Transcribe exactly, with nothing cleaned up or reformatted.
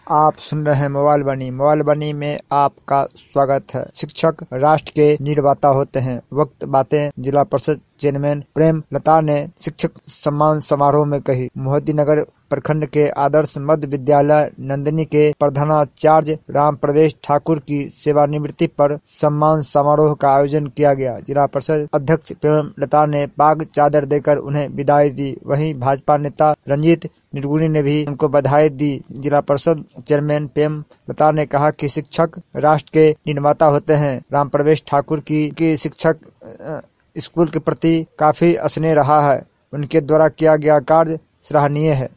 आप सुन रहे हैं मोबाइल बनी। मोबाइल बनी में आपका स्वागत है। शिक्षक राष्ट्र के निर्माता होते हैं। वक्त बातें जिला परिषद चेयरमैन प्रेम लता ने शिक्षक सम्मान समारोह में कही। मोहद्दीनगर प्रखंड के आदर्श मध्य विद्यालय नंदिनी के प्रधानाचार्य राम प्रवेश ठाकुर की सेवानिवृत्ति पर सम्मान समारोह का आयोजन किया गया। जिला परिषद अध्यक्ष प्रेम लता ने पाग चादर देकर उन्हें विदाई दी। वहीं भाजपा नेता रंजीत निर्गुणी ने भी उनको बधाई दी। जिला परिषद चेयरमैन प्रेम लता ने कहा कि शिक्षक राष्ट्र के निर्माता होते हैं। राम प्रवेश ठाकुर की, की शिक्षक स्कूल के प्रति काफी स्नेह रहा है। उनके द्वारा किया गया कार्य सराहनीय है।